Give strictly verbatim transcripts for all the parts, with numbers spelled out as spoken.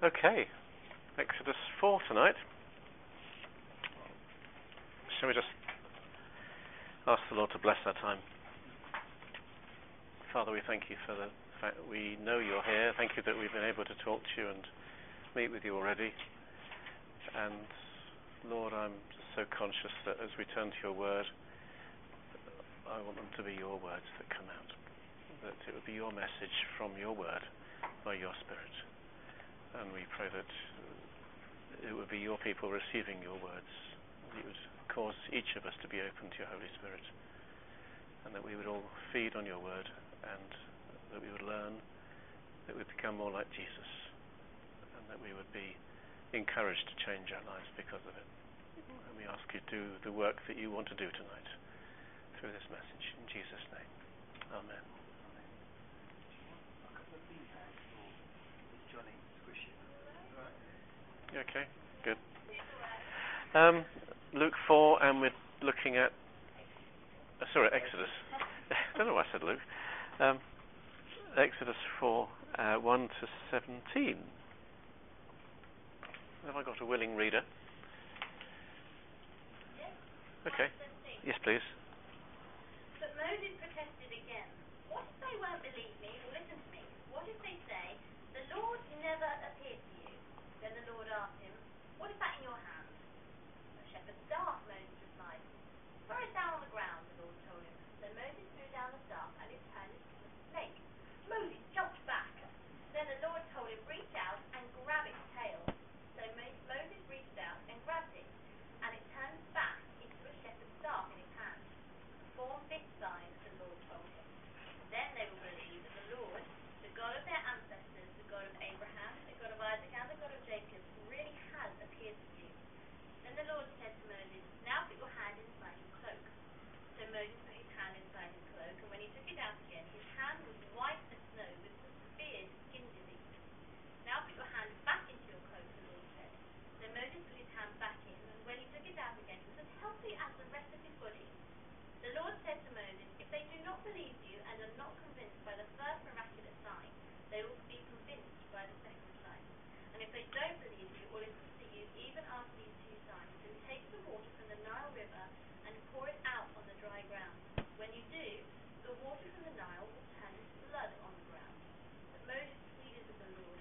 Okay, Exodus four tonight. Shall we just ask the Lord to bless our time? Father, we thank you for the fact that we know you're here. Thank you that we've been able to talk to you and meet with you already. And Lord, I'm just so conscious that as we turn to your word, I want them to be your words that come out. That it would be your message from your word by your Spirit. And we pray that it would be your people receiving your words. That you would cause each of us to be open to your Holy Spirit. And that we would all feed on your word, and that we would learn, that we would become more like Jesus, and that we would be encouraged to change our lives because of it. And we ask you to do the work that you want to do tonight through this message. In Jesus' name. Amen. Okay, good. Um, Luke four, and we're looking at uh, sorry, Exodus. I don't know why I said Luke. Um, Exodus four, uh, one to seventeen. Have I got a willing reader? Okay. Yes, please. But Moses protested again. What if they won't believe me or listen to me? What if they say, the Lord never appeared to you? Then the Lord asked him, what is that in your hand? A shepherd's staff, Moses replied. Throw it down on the ground, the Lord told him. So Moses threw down the staff, and it turned into a snake. Moses jumped back. Then the Lord told him, reach out and grab its tail. So Moses reached out and grabbed it, and it turned back into a shepherd's staff in his hand. Perform this sign, the Lord told him. Then they will believe that the Lord, the God of their ancestors, the God of Abraham, the God of Isaac, and the God of Jacob, really has appeared to you. Then the Lord said to Moses, now put your hand inside your cloak. So Moses put his hand inside his cloak, and when he took it out again, his hand was white as snow with some severe skin disease. Now put your hand back into your cloak, the Lord said. So Moses put his hand back in, and when he took it out again, it was as healthy as the rest of his body. The Lord said to Moses, if they do not believe you and are not convinced by the first miraculous sign, they will be convinced by the second sign. And if they don't believe you or listen to you even after these two signs, then take the water from the Nile River and pour it out on the dry ground. When you do, the water from the Nile will turn into blood on the ground. But Moses pleaded with the Lord,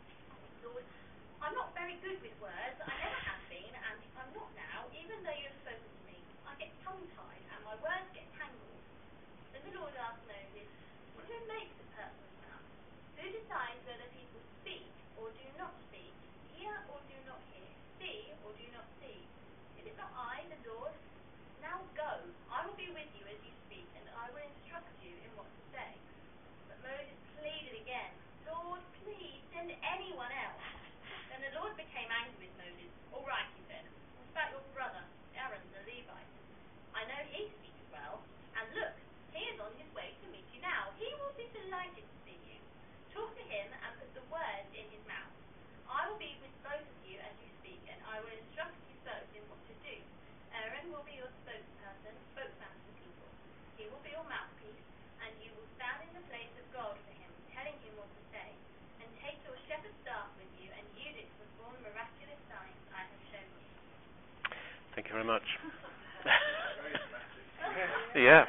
Lord, I'm not very good with words. I never have been, and I'm not now, even though you have spoken to me. I get tongue-tied, and my words get tangled. Then the Lord asked Moses, who makes a person's mouth? Who decides whether people speak or do not speak, hear or do not hear, see or do not see? Is it not I, the Lord? Now go, I will be with you as you speak, and I will instruct you in what to say. But Moses pleaded again, Lord, please send anyone else. Then the Lord became angry with Moses. All right, he said, what about your brother, Aaron the Levite? I know he speaks well, and look, he is on his way to meet you now. He will be delighted to see you. Talk to him and put the words in his mouth. I will be with both of you as you speak, and I will instruct you both in what to do. Aaron will be your spokesperson, spokesman for the people. He will be your mouthpiece, and you will stand in the place of God for him, telling him what to say. And take your shepherd's staff with you and use it to perform the miraculous signs I have shown you. Thank you very much. Yeah.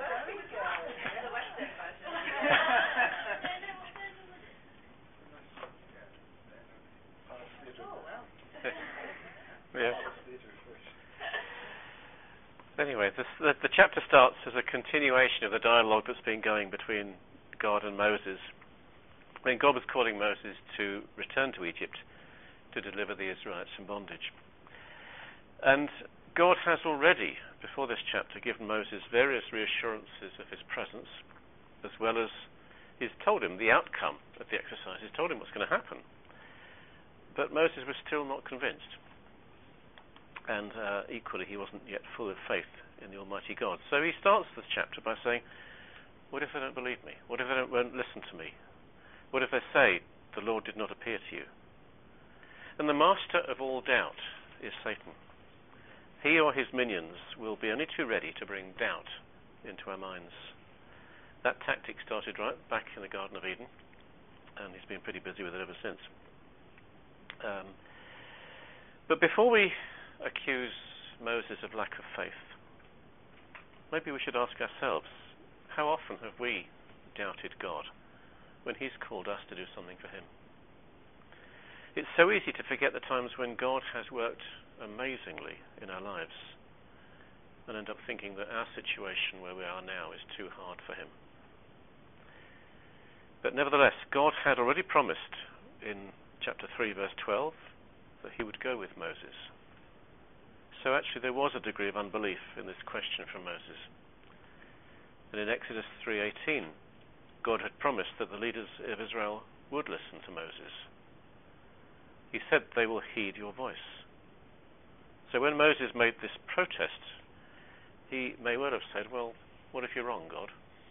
Yeah. Anyway, this, the, the chapter starts as a continuation of the dialogue that's been going between God and Moses. When God was calling Moses to return to Egypt to deliver the Israelites from bondage. And God has already, before this chapter, given Moses various reassurances of his presence, as well as he's told him the outcome of the exercise. He's told him what's going to happen. But Moses was still not convinced. And uh, equally, he wasn't yet full of faith in the Almighty God. So he starts this chapter by saying, what if they don't believe me? What if they don't, won't listen to me? What if they say, the Lord did not appear to you? And the master of all doubt is Satan. He or his minions will be only too ready to bring doubt into our minds. That tactic started right back in the Garden of Eden, and he's been pretty busy with it ever since. Um, but before we accuse Moses of lack of faith, maybe we should ask ourselves, how often have we doubted God when he's called us to do something for him? It's so easy to forget the times when God has worked amazingly in our lives and end up thinking that our situation where we are now is too hard for him. But nevertheless, God had already promised in chapter three, verse twelve, that he would go with Moses. So actually there was a degree of unbelief in this question from Moses. And in Exodus three eighteen, God had promised that the leaders of Israel would listen to Moses. He said, they will heed your voice. So when Moses made this protest, he may well have said, well, what if you're wrong, God?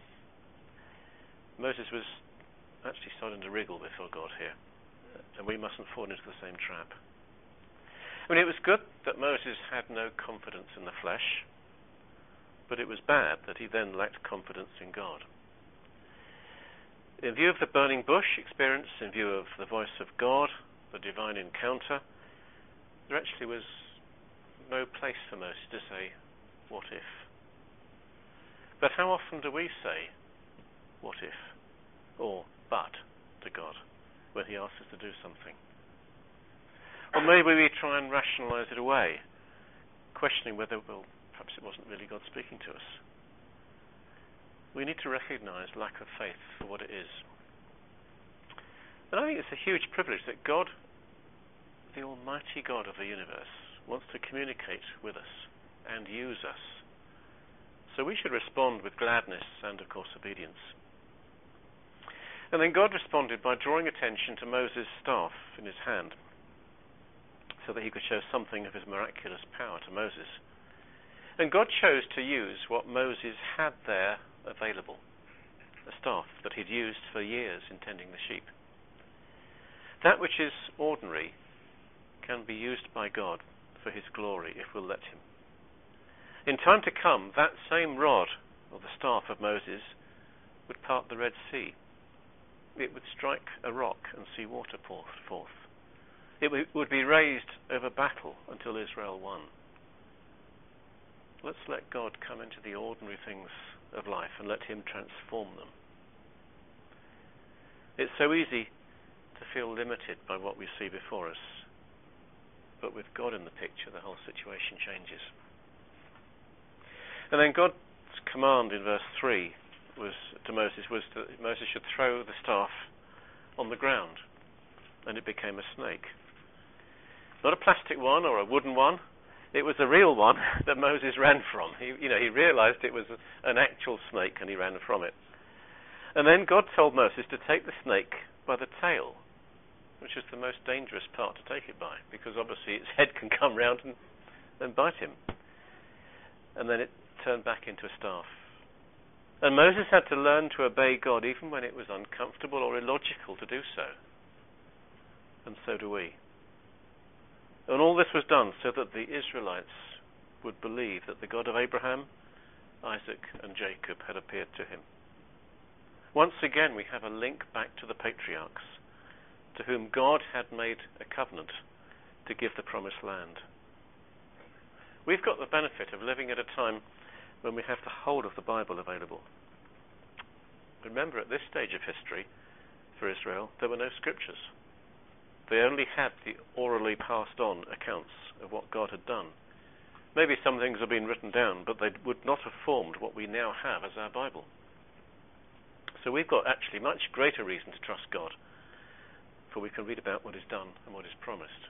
Moses was actually starting to wriggle before God here, and we mustn't fall into the same trap. I mean, it was good that Moses had no confidence in the flesh, but it was bad that he then lacked confidence in God. In view of the burning bush experience, in view of the voice of God, the divine encounter, there actually was no place for Moses to say, what if? But how often do we say, what if? Or, but, to God, when he asks us to do something? Or maybe we try and rationalize it away, questioning whether, well, perhaps it wasn't really God speaking to us. We need to recognize lack of faith for what it is. And I think it's a huge privilege that God, the Almighty God of the universe, wants to communicate with us and use us. So we should respond with gladness and, of course, obedience. And then God responded by drawing attention to Moses' staff in his hand, so that he could show something of his miraculous power to Moses. And God chose to use what Moses had there available, a staff that he'd used for years in tending the sheep. That which is ordinary can be used by God for his glory if we'll let him. In time to come, that same rod, or the staff of Moses, would part the Red Sea. It would strike a rock and see water pour forth. It would be raised over battle until Israel won. Let's let God come into the ordinary things of life and let him transform them. It's so easy to feel limited by what we see before us, but with God in the picture, the whole situation changes. And then God's command in verse three was to Moses was that Moses should throw the staff on the ground, and it became a snake. Not a plastic one or a wooden one. It was a real one that Moses ran from. He, you know, he realized it was an actual snake, and he ran from it. And then God told Moses to take the snake by the tail, which is the most dangerous part to take it by, because obviously its head can come round and, and bite him. And then it turned back into a staff. And Moses had to learn to obey God even when it was uncomfortable or illogical to do so. And so do we. And all this was done so that the Israelites would believe that the God of Abraham, Isaac, and Jacob had appeared to him. Once again, we have a link back to the patriarchs, to whom God had made a covenant to give the promised land. We've got the benefit of living at a time when we have the whole of the Bible available. Remember, at this stage of history, for Israel, there were no scriptures. They only had the orally passed on accounts of what God had done. Maybe some things have been written down, but they would not have formed what we now have as our Bible. So we've got actually much greater reason to trust God, for we can read about what is done and what is promised.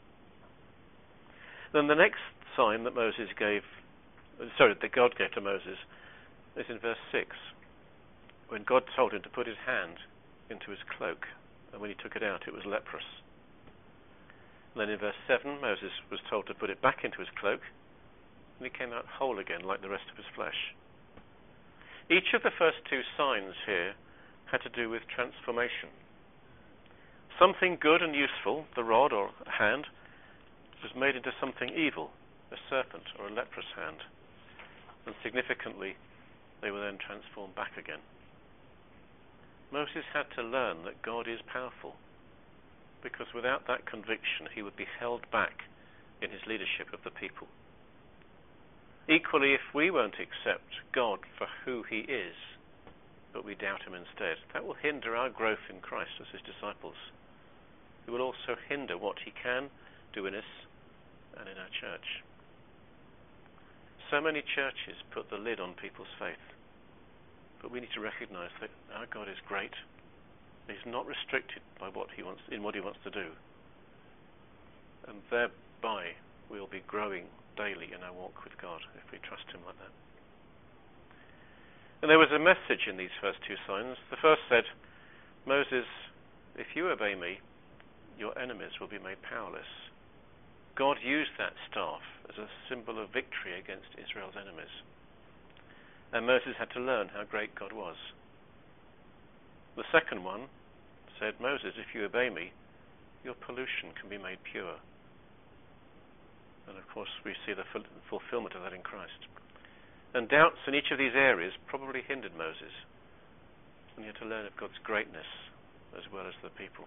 Then the next sign that Moses gave, sorry, that God gave to Moses, is in verse six, when God told him to put his hand into his cloak, and when he took it out, it was leprous. And then in verse seven, Moses was told to put it back into his cloak, and he came out whole again like the rest of his flesh. Each of the first two signs here had to do with transformation. Something good and useful, the rod or hand, was made into something evil, a serpent or a leprous hand. And significantly, they were then transformed back again. Moses had to learn that God is powerful. because without that conviction he would be held back in his leadership of the people. Equally, if we won't accept God for who he is, but we doubt him instead, that will hinder our growth in Christ as his disciples. It will also hinder what he can do in us and in our church. So many churches put the lid on people's faith, but we need to recognize that our God is great. He's not restricted by what he wants in what he wants to do, and thereby we will be growing daily in our walk with God if we trust him like that. And there was a message in these first two signs. The first said, Moses, if you obey me, your enemies will be made powerless. God used that staff as a symbol of victory against Israel's enemies. And Moses had to learn how great God was. The second one said, Moses, if you obey me, your pollution can be made pure. And of course we see the ful- fulfillment of that in Christ. And doubts in each of these areas probably hindered Moses. And he had to learn of God's greatness as well as the people.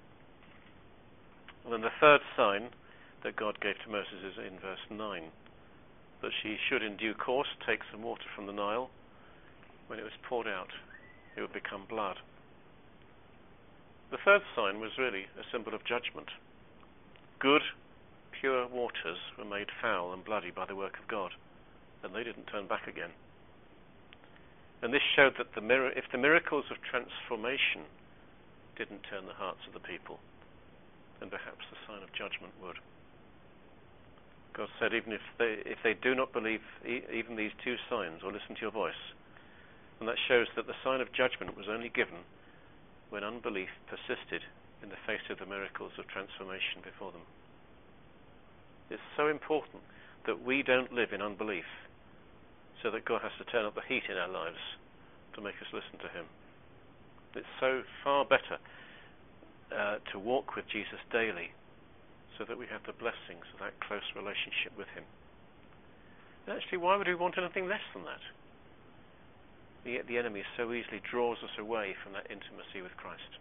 And then the third sign that God gave to Moses is in verse nine, that she should in due course take some water from the Nile. When it was poured out, it would become blood. The third sign was really a symbol of judgment. Good, pure waters were made foul and bloody by the work of God, and they didn't turn back again. And this showed that the mir- if the miracles of transformation didn't turn the hearts of the people, then perhaps the sign of judgment would. God said, even if they if they do not believe e- even these two signs or listen to your voice, and that shows that the sign of judgment was only given when unbelief persisted in the face of the miracles of transformation before them. It's so important that we don't live in unbelief, so that God has to turn up the heat in our lives to make us listen to him. It's so far better uh, to walk with Jesus daily, so that we have the blessings of that close relationship with him. And actually, why would we want anything less than that? Yet the enemy so easily draws us away from that intimacy with Christ.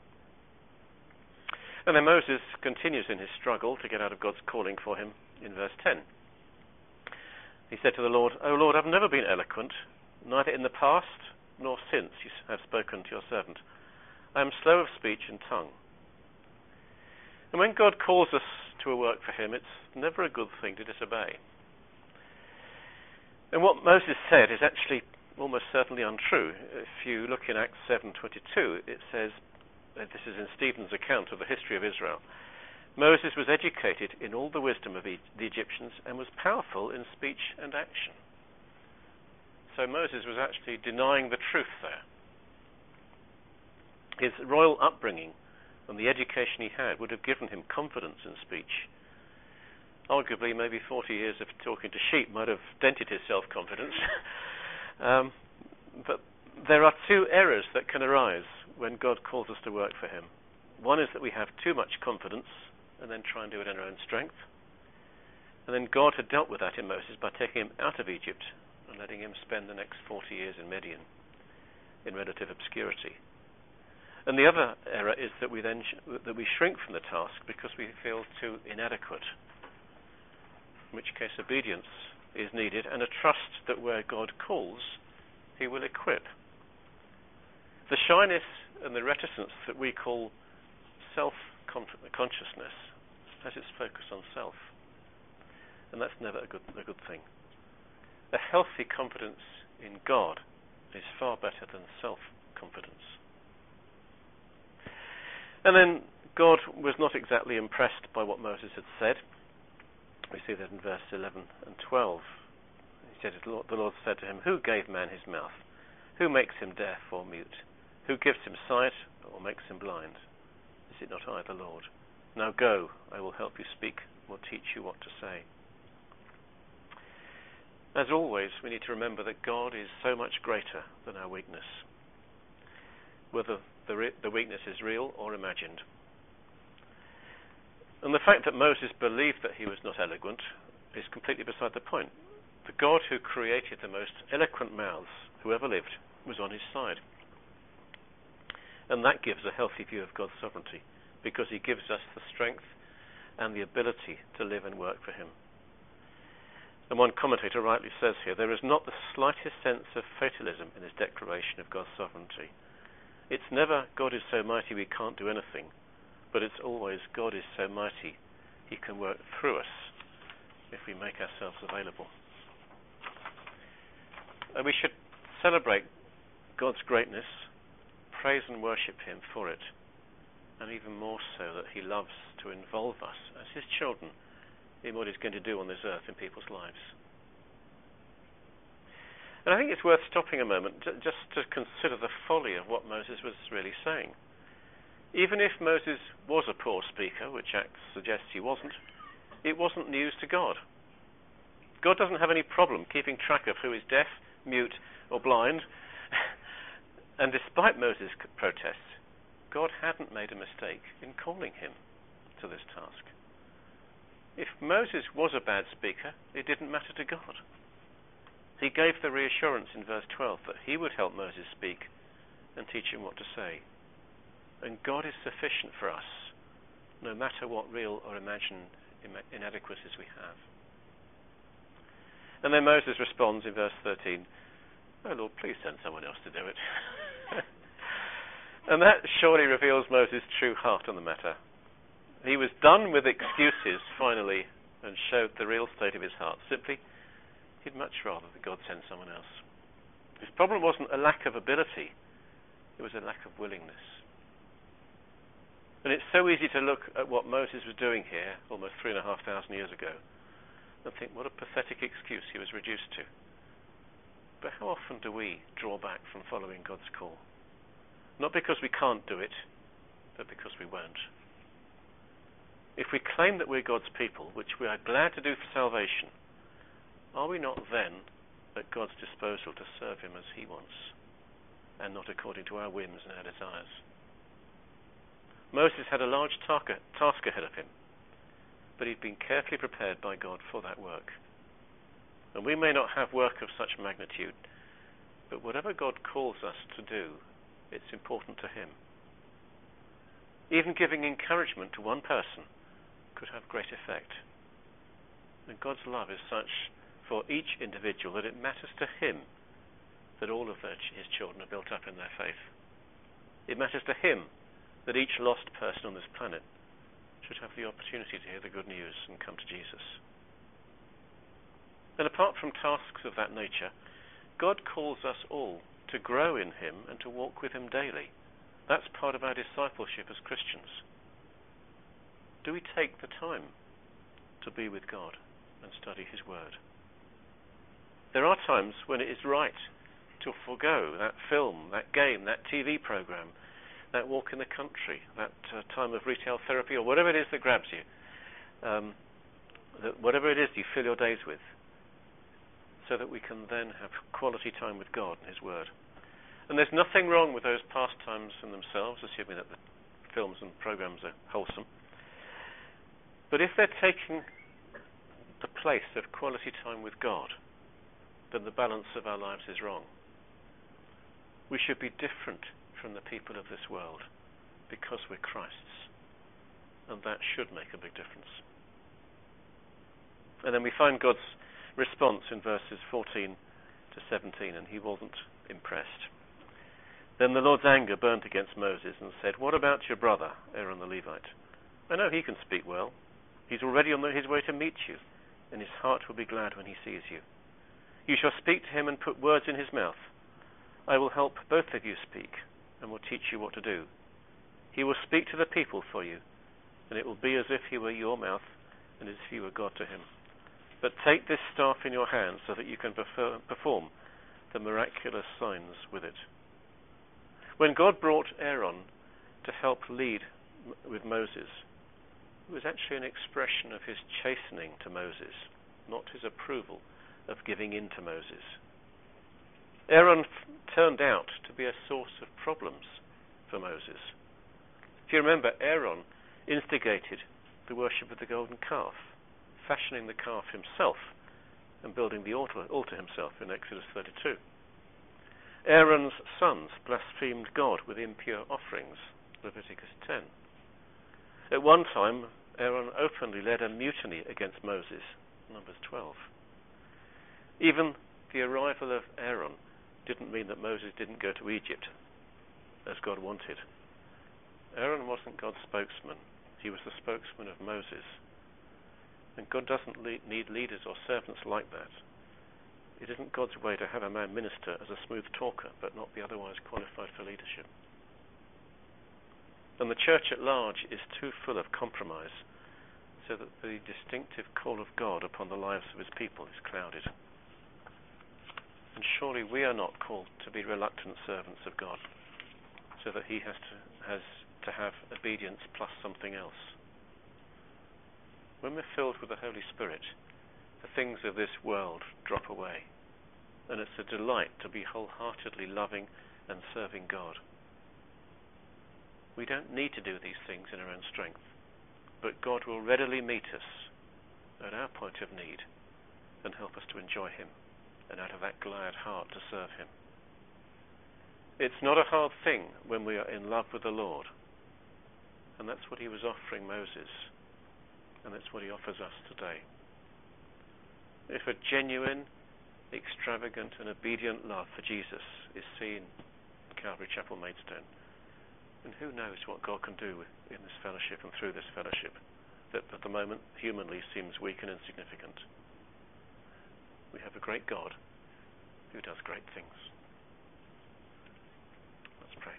And then Moses continues in his struggle to get out of God's calling for him in verse ten. He said to the Lord, O Lord, I've never been eloquent, neither in the past nor since you have spoken to your servant. I am slow of speech and tongue. And when God calls us to a work for him, it's never a good thing to disobey. And what Moses said is actually almost certainly untrue. If you look in Acts seven twenty-two, it says, uh, this is in Stephen's account of the history of Israel, Moses was educated in all the wisdom of e- the Egyptians and was powerful in speech and action. So Moses was actually denying the truth there. His royal upbringing and the education he had would have given him confidence in speech. Arguably, maybe forty years of talking to sheep might have dented his self-confidence. um, but there are two errors that can arise when God calls us to work for him. One is that we have too much confidence and then try and do it in our own strength. And then God had dealt with that in Moses by taking him out of Egypt and letting him spend the next forty years in Midian in relative obscurity. And the other error is that we then sh- that we shrink from the task because we feel too inadequate, in which case obedience is needed and a trust that where God calls, he will equip. The shyness and the reticence that we call self-consciousness has its focus on self, and that's never a good, a good thing. A healthy confidence in God is far better than self-confidence. And then God was not exactly impressed by what Moses had said. We see that in verse eleven and twelve. He said, the Lord said to him, who gave man his mouth? Who makes him deaf or mute? Who gives him sight or makes him blind? Is it not I, the Lord? Now go, I will help you speak, will teach you what to say. As always, we need to remember that God is so much greater than our weakness, whether the, re- the weakness is real or imagined. And the fact that Moses believed that he was not eloquent is completely beside the point. The God who created the most eloquent mouths who ever lived was on his side. And that gives a healthy view of God's sovereignty, because he gives us the strength and the ability to live and work for him. And one commentator rightly says here, there is not the slightest sense of fatalism in his declaration of God's sovereignty. It's never, God is so mighty we can't do anything, but it's always, God is so mighty he can work through us if we make ourselves available. And we should celebrate God's greatness, praise and worship him for it, and even more so that he loves to involve us as his children in what he's going to do on this earth in people's lives. And I think it's worth stopping a moment j- just to consider the folly of what Moses was really saying. Even if Moses was a poor speaker, which Acts suggests he wasn't, it wasn't news to God. God doesn't have any problem keeping track of who is deaf, mute, or blind. And despite Moses' protests, God hadn't made a mistake in calling him to this task. If Moses was a bad speaker, it didn't matter to God. He gave the reassurance in verse twelve that he would help Moses speak and teach him what to say. And God is sufficient for us, no matter what real or imagined inadequacies we have. And then Moses responds in verse thirteen, "Oh Lord, please send someone else to do it." And that surely reveals Moses' true heart on the matter. He was done with excuses, finally, and showed the real state of his heart. Simply, he'd much rather that God send someone else. His problem wasn't a lack of ability, it was a lack of willingness. And it's so easy to look at what Moses was doing here, almost three and a half thousand years ago, and think what a pathetic excuse he was reduced to. But how often do we draw back from following God's call? Not because we can't do it, but because we won't. If we claim that we're God's people, which we are glad to do for salvation, are we not then at God's disposal to serve him as he wants, and not according to our whims and our desires? Moses had a large task ahead of him, but he'd been carefully prepared by God for that work. And we may not have work of such magnitude, but whatever God calls us to do, it's important to him. Even giving encouragement to one person could have great effect. And God's love is such for each individual that it matters to him that all of their, his children are built up in their faith. It matters to him that each lost person on this planet should have the opportunity to hear the good news and come to Jesus. And apart from tasks of that nature, God calls us all to grow in him and to walk with him daily. That's part of our discipleship as Christians. Do we take the time to be with God and study his word? There are times when it is right to forego that film, that game, that T V program, that walk in the country, that uh, time of retail therapy, or whatever it is that grabs you, um, that whatever it is you fill your days with, so that we can then have quality time with God and his word. And there's nothing wrong with those pastimes in themselves, assuming that the films and programs are wholesome. But if they're taking the place of quality time with God, then the balance of our lives is wrong. We should be different from the people of this world because we're Christ's, and that should make a big difference. And then we find God's response in verses fourteen to seventeen, and he wasn't impressed. Then the Lord's anger burnt against Moses and said, "What about your brother, Aaron the Levite? I know he can speak well. He's already on his way to meet you, and his heart will be glad when he sees you. You shall speak to him and put words in his mouth. I will help both of you speak, and will teach you what to do. He will speak to the people for you, and it will be as if he were your mouth, and as if you were God to him. But take this staff in your hand so that you can perform the miraculous signs with it." When God brought Aaron to help lead with Moses, it was actually an expression of his chastening to Moses, not his approval of giving in to Moses. Aaron f- turned out to be a source of problems for Moses. If you remember, Aaron instigated the worship of the golden calf, fashioning the calf himself and building the altar, altar himself in Exodus thirty-two. Aaron's sons blasphemed God with impure offerings, Leviticus ten. At one time, Aaron openly led a mutiny against Moses, Numbers twelve. Even the arrival of Aaron didn't mean that Moses didn't go to Egypt, as God wanted. Aaron wasn't God's spokesman. He was the spokesman of Moses. And God doesn't le- need leaders or servants like that. It isn't God's way to have a man minister as a smooth talker, but not be otherwise qualified for leadership. And the church at large is too full of compromise, so that the distinctive call of God upon the lives of his people is clouded. And surely we are not called to be reluctant servants of God, so that he has to, has to have obedience plus something else. When we're filled with the Holy Spirit, the things of this world drop away, and it's a delight to be wholeheartedly loving and serving God. We don't need to do these things in our own strength, but God will readily meet us at our point of need and help us to enjoy him, and out of that glad heart to serve him. It's not a hard thing when we are in love with the Lord, and that's what he was offering Moses, and that's what he offers us today. If a genuine, extravagant and obedient love for Jesus is seen in Calvary Chapel Maidstone, then who knows what God can do in this fellowship and through this fellowship that at the moment humanly seems weak and insignificant. We have a great God who does great things. Let's pray.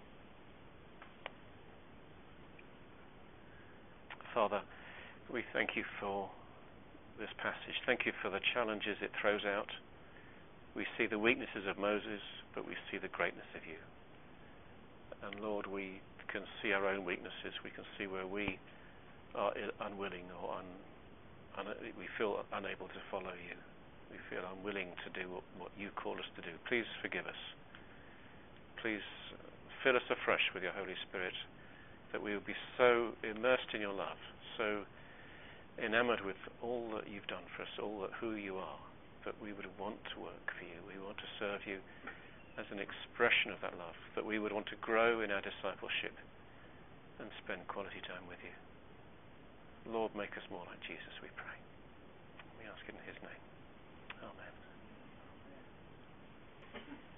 Father, we thank you for this passage. Thank you for the challenges it throws out. We see the weaknesses of Moses, but we see the greatness of you. And Lord, we can see our own weaknesses. We can see where we are unwilling or un, un, we feel unable to follow you. We feel unwilling to do what, what you call us to do. Please forgive us. Please fill us afresh with your Holy Spirit, that we will be so immersed in your love, so enamored with all that you've done for us, all that who you are, that we would want to work for you. We want to serve you as an expression of that love, that we would want to grow in our discipleship and spend quality time with you. Lord, make us more like Jesus, we pray. We ask it in his name. Amen.